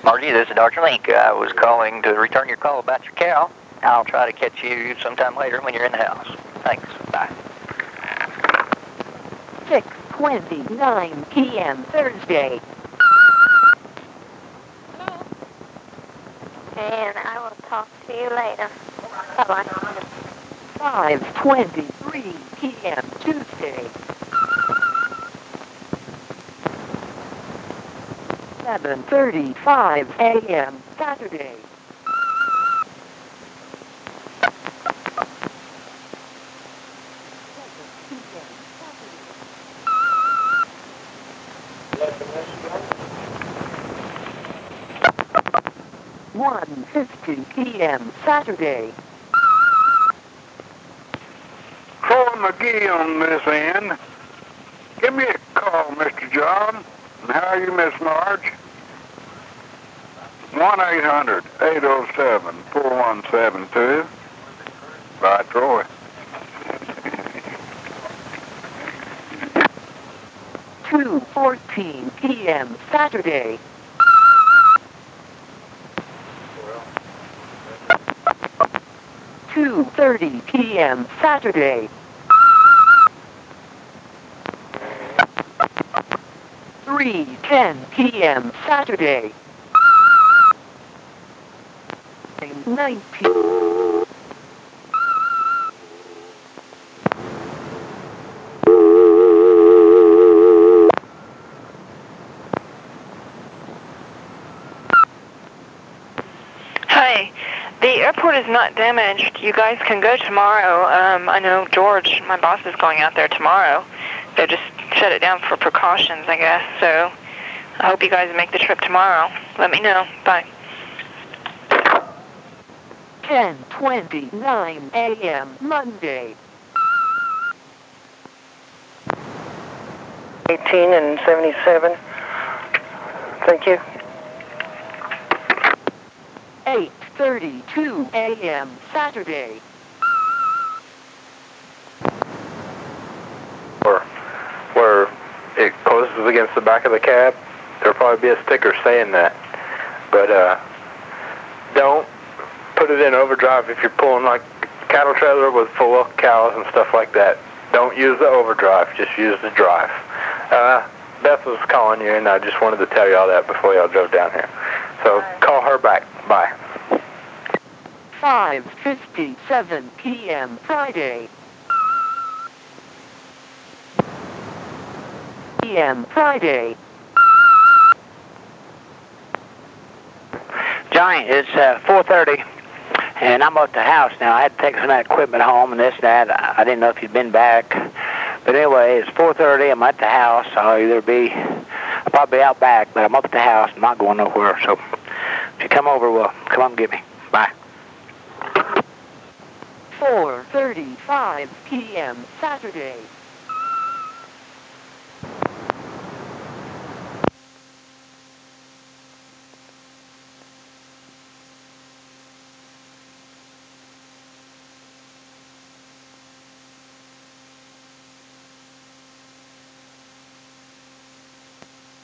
Margie, this is Dr. Link. I was calling to return your call about your cow. I'll try to catch you sometime later when you're in the house. Thanks. Bye. 6:29 p.m. Thursday. And I will talk to you later. Bye-bye. 5:23 p.m. Tuesday. 7:35 a.m. Saturday. One 50 p.m. Saturday. Troy McGee on this end. Give me a call, Mr. John. And how are you, Miss Marge? 1-800-807-4172. Bye, Troy. 2:14 p.m. Saturday. 2:30 p.m. Saturday. 3:10 p.m. Saturday. 19. Hi. The airport is not damaged. You guys can go tomorrow. I know George, my boss, is going out there tomorrow. They just shut it down for precautions, I guess. So I hope you guys make the trip tomorrow. Let me know. Bye. 10:29 a.m. Monday. 18 and 77. Thank you. 8:32 a.m. Saturday. Where it closes against the back of the cab, there'll probably be a sticker saying that. But don't put it in overdrive if you're pulling like a cattle trailer with full of cows and stuff like that. Don't use the overdrive, just use the drive. Beth was calling you, and I just wanted to tell you all that before y'all drove down here. So call her back. Bye. 5:57 p.m. Friday. Friday. Johnny, it's 4:30, and I'm at the house now. I had to take some of that equipment home and this and that. I didn't know if you'd been back. But anyway, it's 4:30. I'm at the house. I'll probably be out back, but I'm up at the house. I'm not going nowhere. So if you come over, well, come on and get me. Bye. 4:35 p.m. Saturday.